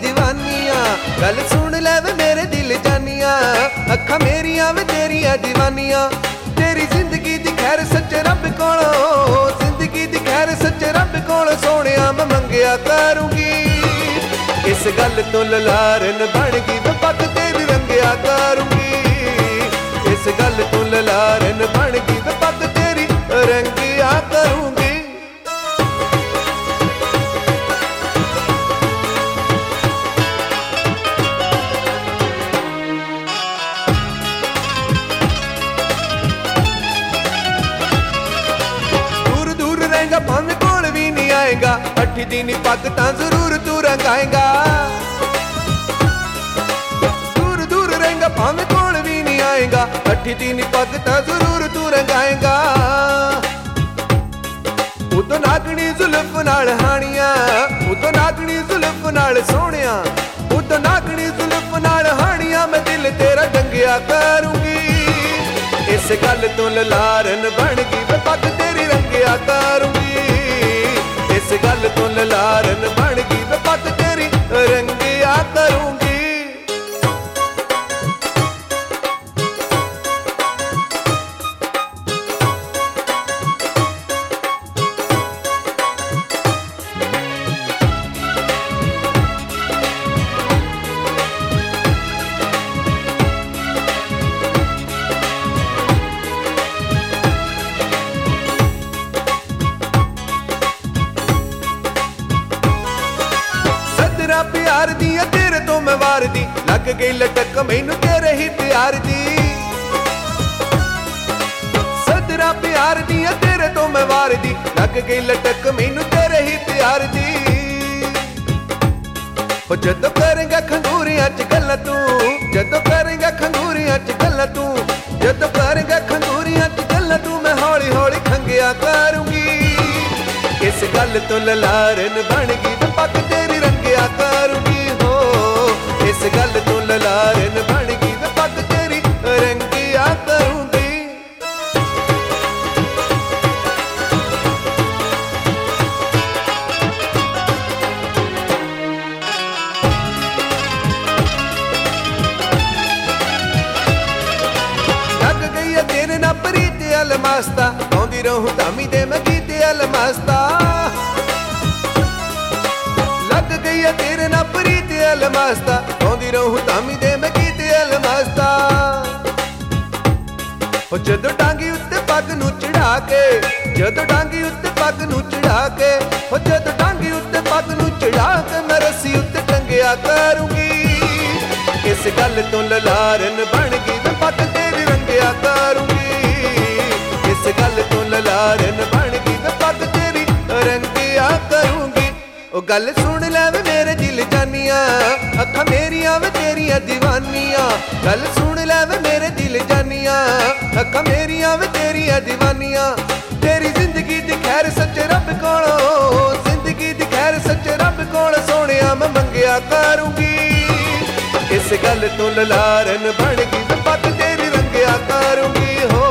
दीवानियां। गल सुन ले वे मेरे दिल जानियां, अखा मेरिया वे तेरिया दीवानियां। तेरी जिंदगी दी खैर सच्चे रब कोलों, जिंदगी दी खैर सच्चे रब कोलों सोहणिया मैं मंगिया करूंगी। इस गल तो ललारन बन गई मैं पग तेरी रंगिया करूंगी। इस गल तो ललारन बन गई मैं पग तेरी रंगिया करूंगी। भावे कोल भी नहीं आएगा, अठी दीनी पग तां जरूर तू रंगाएगा। दूर दूर रहेगा भावे कोल भी नहीं आएगा, अठी दीनी पग तां जरूर तू रंगाएगा। उतो नागनी जुल्फ नाल हानिया, उतो नागनी जुल्फ नाल सोहणिया, उतो नागनी जुल्फ नाल हानिया मैं दिल तेरा डंगिया करूंगी। इस गल तो ललारन बन गई मैं पग तेरी रंगिया करूंगी। इस गल तो ललारन बन गई मैं पग तेरी रंगिया करूंगी। प्यार दी तेरे तो मैं वार दी, लग गई लटक मैनू तेरे ही प्यार दी। सदरा प्यार दी तेरे तो मैं वार दी, लग गई लटक मैनू तेरे ही प्यार दी। जदों करेंगा खंगूरियां च गल्लां तू, जदों करेंगा खंगूरियां च गल्लां तू, जदों करेंगा खंगूरियां च गल्लां तू मैं हौली हौली खंगिया करूंगी। इस गल तो ललारन बन गई मैं पग तेरी रंगिया करूंगी। हो इस गल तो ललारन बन गई मैं पग तेरी रंगिया करूंगी। लग गई है तेरे ना प्रीत अलमास्ता, गाँदी रहूं तामी दे मैं गीत अलमास्ता। लग गई है तेरे ना प्रीत अलमास्ता, गाँदी रहूं तामी दे मैं गीत अलमास्ता। जदों टांगी उत्ते पग नू चढ़ा के, जदों टांगी उत्ते पग नू चढ़ा के, जदों टांगी उत्ते पग नू चढ़ा के मैं रस्सी उत्ते टंगिया करूंगी। इस गल तो ललारन बन गई मैं पग तेरी रंगिया करूंगी। इस गल तो ललारन बन गई मैं पग तेरी रंगिया करूंगी। ओ गल सुन ले वे मेरे दिल जानिया, अखा मेरिया वे तेरिया दीवानियां। गल सुन ले वे मेरे दिल जानिया, अखा मेरिया वे तेरिया दीवानियां। तेरी जिंदगी दी खैर सच्चे रब कोलों, जिंदगी दी खैर सच्चे रब कोलों सोहणिया मैं मंगिया करूंगी। इस गल तो ललारन बन गई मैं पग तेरी रंगिया करूंगी। हो